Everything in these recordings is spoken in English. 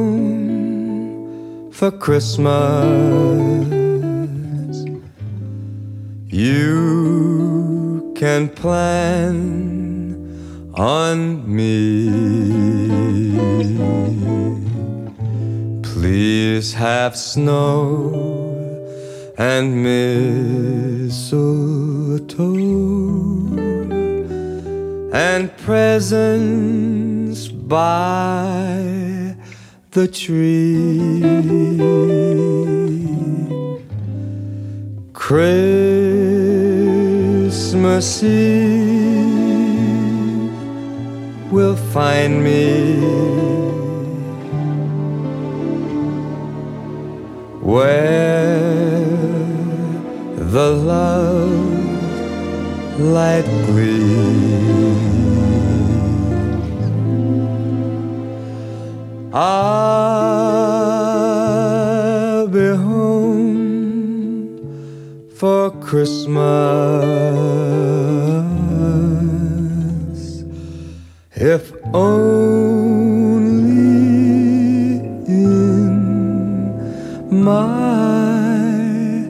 home for Christmas, you can plan on me. Please have snow and mistletoe and presents by the tree. Christmas Eve will find me where the love light gleams. I'll be home for Christmas, if only in my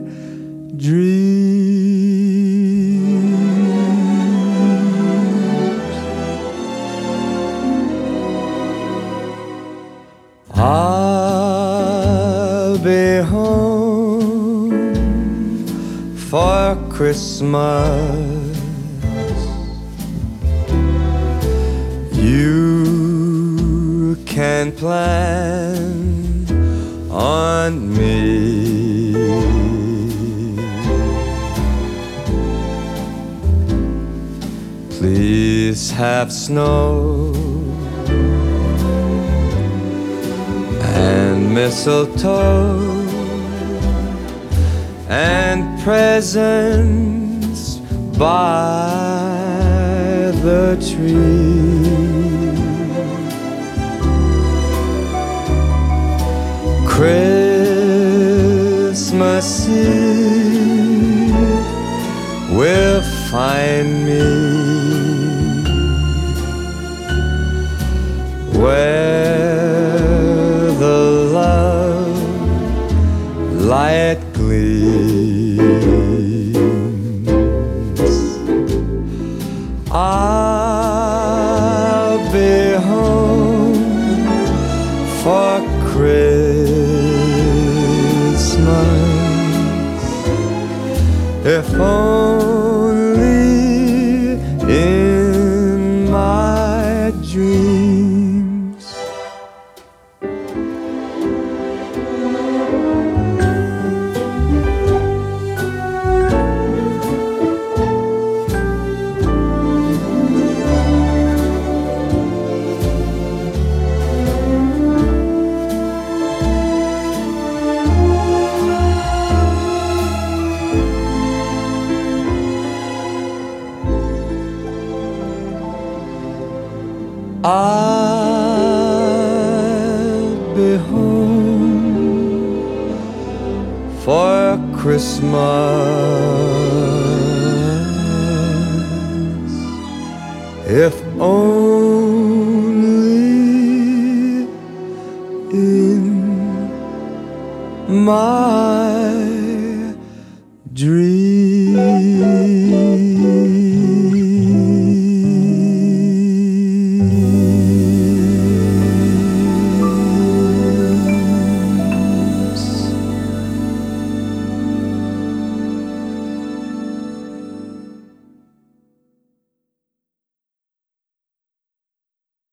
dreams. I'll be home for Christmas. You can plan on me. Please have snow and mistletoe and presents by the tree. Christmas Eve will find me where the love light gleams. I'll be home for Christmas, if only in my dreams. I'll be home for Christmas, if only in my dreams.